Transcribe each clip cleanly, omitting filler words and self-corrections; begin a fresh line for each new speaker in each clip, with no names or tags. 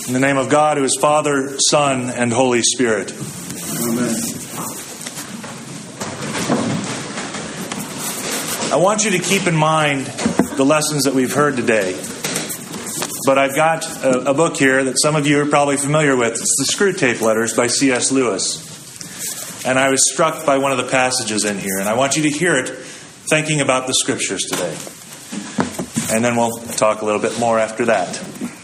In the name of God, who is Father, Son, and Holy Spirit.
Amen.
I want you to keep in mind the lessons that we've heard today. But I've got a book here that some of you are probably familiar with. It's the Screwtape Letters by C.S. Lewis. And I was struck by one of the passages in here. And I want you to hear it thinking about the Scriptures today. And then we'll talk a little bit more after that.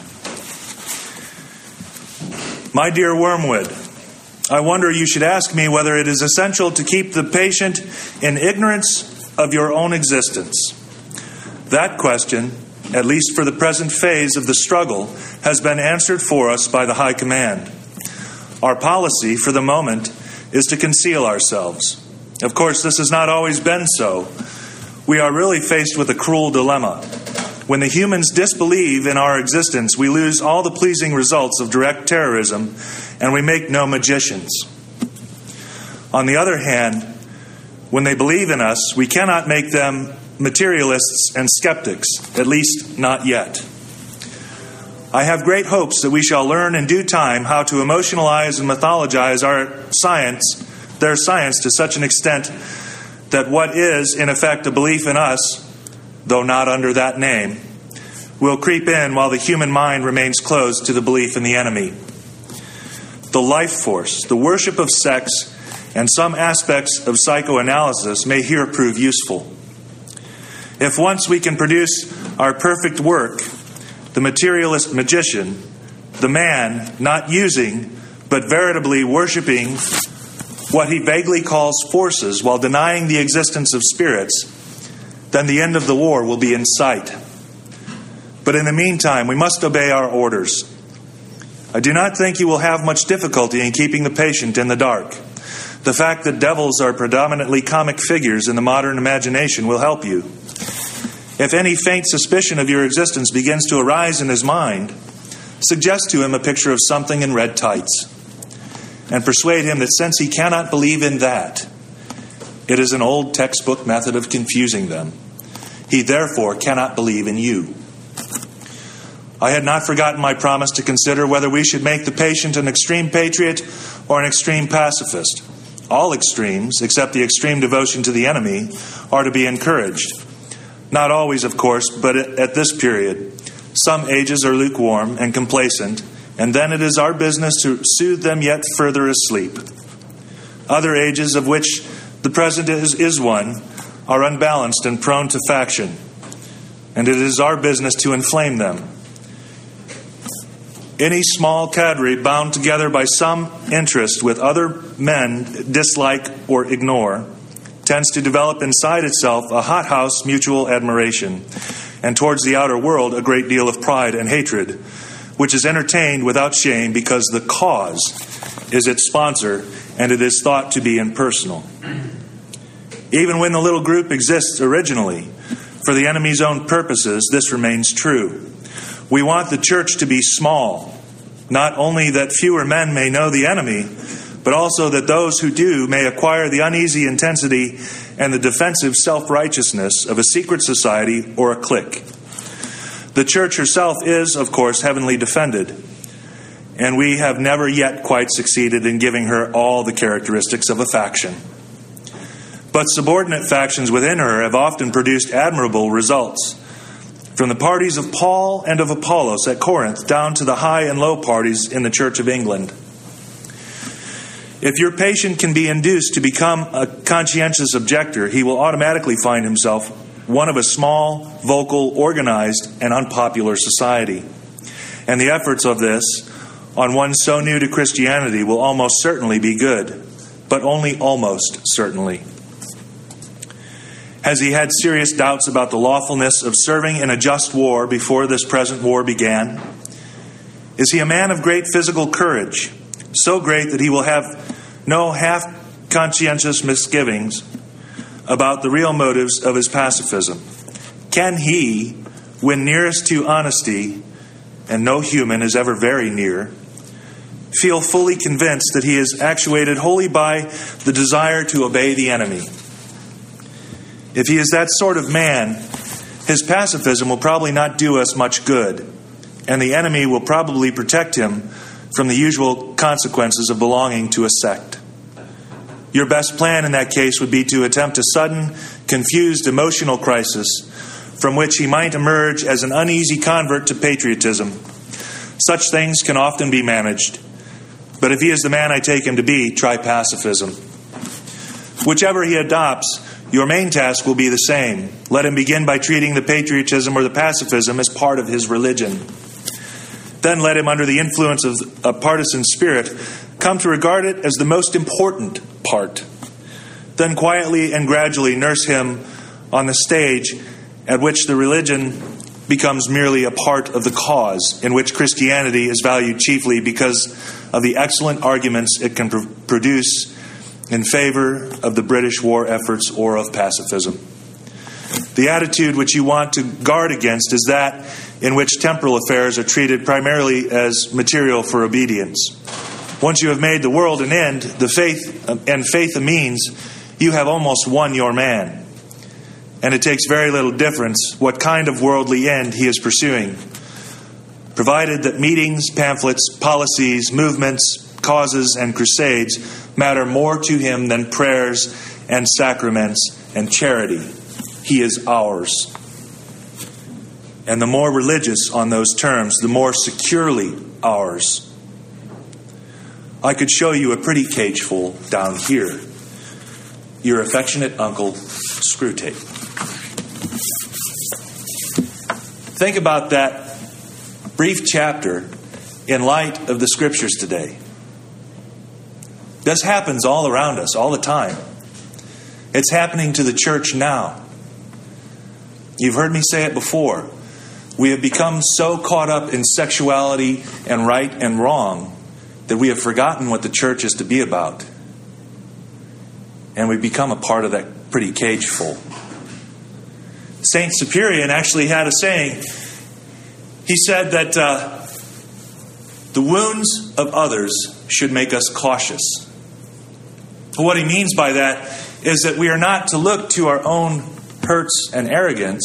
My dear Wormwood, I wonder you should ask me whether it is essential to keep the patient in ignorance of your own existence. That question, at least for the present phase of the struggle, has been answered for us by the High Command. Our policy, for the moment, is to conceal ourselves. Of course, this has not always been so. We are really faced with a cruel dilemma. When the humans disbelieve in our existence, we lose all the pleasing results of direct terrorism, and we make no magicians. On the other hand, when they believe in us, we cannot make them materialists and skeptics, at least not yet. I have great hopes that we shall learn in due time how to emotionalize and mythologize their science to such an extent that what is, in effect, a belief in us, though not under that name, will creep in while the human mind remains closed to the belief in the enemy. The life force, the worship of sex, and some aspects of psychoanalysis may here prove useful. If once we can produce our perfect work, the materialist magician, the man not using but veritably worshiping what he vaguely calls forces while denying the existence of spirits, then the end of the war will be in sight. But in the meantime, we must obey our orders. I do not think you will have much difficulty in keeping the patient in the dark. The fact that devils are predominantly comic figures in the modern imagination will help you. If any faint suspicion of your existence begins to arise in his mind, suggest to him a picture of something in red tights, and persuade him that since he cannot believe in that, it is an old textbook method of confusing them. He therefore cannot believe in you. I had not forgotten my promise to consider whether we should make the patient an extreme patriot or an extreme pacifist. All extremes, except the extreme devotion to the enemy, are to be encouraged. Not always, of course, but at this period. Some ages are lukewarm and complacent, and then it is our business to soothe them yet further asleep. Other ages, of which the present is one, are unbalanced and prone to faction, and it is our business to inflame them. Any small cadre bound together by some interest with other men dislike or ignore tends to develop inside itself a hothouse mutual admiration, and towards the outer world a great deal of pride and hatred, which is entertained without shame because the cause is its sponsor and it is thought to be impersonal. Even when the little group exists originally, for the enemy's own purposes, this remains true. We want the church to be small, not only that fewer men may know the enemy, but also that those who do may acquire the uneasy intensity and the defensive self-righteousness of a secret society or a clique. The church herself is, of course, heavenly defended, and we have never yet quite succeeded in giving her all the characteristics of a faction. But subordinate factions within her have often produced admirable results. From the parties of Paul and of Apollos at Corinth down to the high and low parties in the Church of England. If your patient can be induced to become a conscientious objector, he will automatically find himself one of a small, vocal, organized, and unpopular society. And the efforts of this on one so new to Christianity will almost certainly be good, but only almost certainly. Has he had serious doubts about the lawfulness of serving in a just war before this present war began? Is he a man of great physical courage, so great that he will have no half-conscientious misgivings about the real motives of his pacifism? Can he, when nearest to honesty, and no human is ever very near, feel fully convinced that he is actuated wholly by the desire to obey the enemy? If he is that sort of man, his pacifism will probably not do us much good. and the enemy will probably protect him from the usual consequences of belonging to a sect. Your best plan in that case would be to attempt a sudden, confused emotional crisis from which he might emerge as an uneasy convert to patriotism. Such things can often be managed. But if he is the man I take him to be, try pacifism. Whichever he adopts, your main task will be the same. Let him begin by treating the patriotism or the pacifism as part of his religion. Then let him, under the influence of a partisan spirit, come to regard it as the most important part. Then quietly and gradually nurse him on the stage at which the religion becomes merely a part of the cause, in which Christianity is valued chiefly because of the excellent arguments it can produce in favor of the British war efforts or of pacifism. The attitude which you want to guard against is that in which temporal affairs are treated primarily as material for obedience. Once you have made the world an end, the faith a means, you have almost won your man. And it takes very little difference what kind of worldly end he is pursuing, provided that meetings, pamphlets, policies, movements, causes, and crusades matter more to him than prayers and sacraments and charity. He is ours. And the more religious on those terms, the more securely ours. I could show you a pretty cageful down here. Your affectionate uncle, Screwtape. Think about that brief chapter in light of the Scriptures today. This happens all around us, all the time. It's happening to the church now. You've heard me say it before. We have become so caught up in sexuality and right and wrong that we have forgotten what the church is to be about. And we've become a part of that pretty cageful. Saint Cyprian actually had a saying. He said that the wounds of others should make us cautious. What he means by that is that we are not to look to our own hurts and arrogance.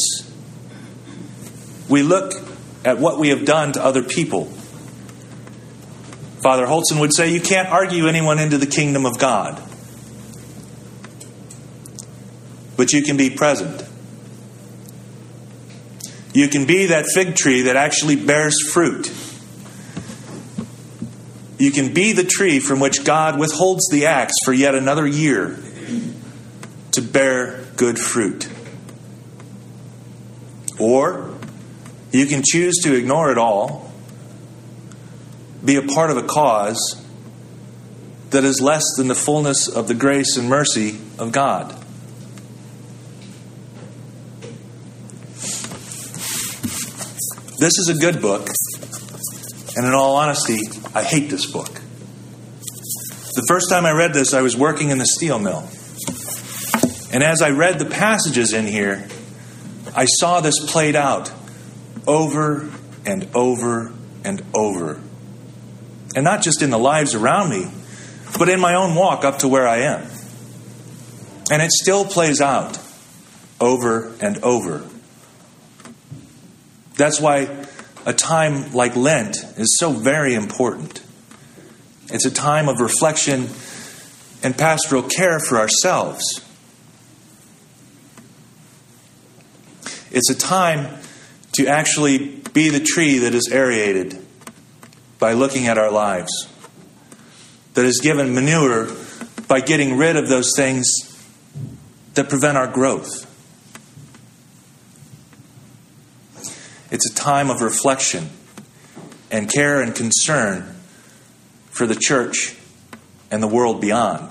We look at what we have done to other people. Father Holtzen would say, you can't argue anyone into the kingdom of God. But you can be present. You can be that fig tree that actually bears fruit. You can be the tree from which God withholds the axe for yet another year to bear good fruit. Or you can choose to ignore it all, be a part of a cause that is less than the fullness of the grace and mercy of God. This is a good book, and in all honesty, I hate this book. The first time I read this, I was working in the steel mill. And as I read the passages in here, I saw this played out over and over and over. And not just in the lives around me, but in my own walk up to where I am. And it still plays out over and over. That's why a time like Lent is so very important. It's a time of reflection and pastoral care for ourselves. It's a time to actually be the tree that is aerated by looking at our lives, that is given manure by getting rid of those things that prevent our growth. It's a time of reflection and care and concern for the church and the world beyond.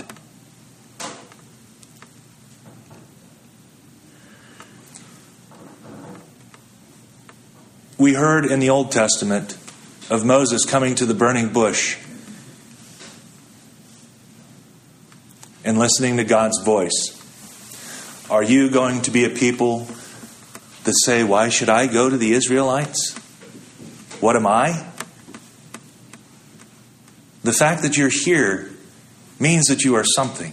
We heard in the Old Testament of Moses coming to the burning bush and listening to God's voice. Are you going to be a people that say, why should I go to the Israelites? What am I? The fact that you're here means that you are something.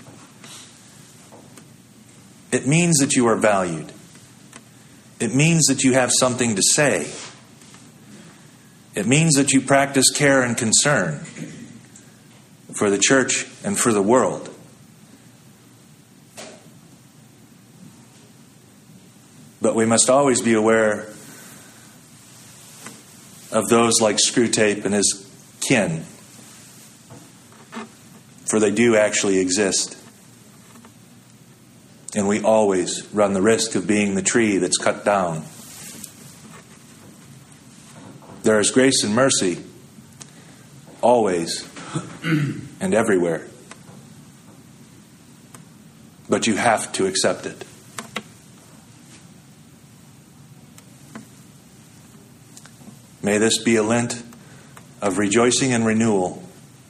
It means that you are valued. It means that you have something to say. It means that you practice care and concern for the church and for the world. But we must always be aware of those like Screwtape and his kin, for they do actually exist. And we always run the risk of being the tree that's cut down. There is grace and mercy always and everywhere. But you have to accept it. May this be a Lent of rejoicing and renewal,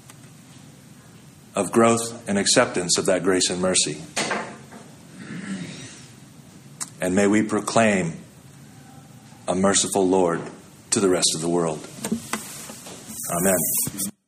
of growth and acceptance of that grace and mercy. And may we proclaim a merciful Lord to the rest of the world. Amen.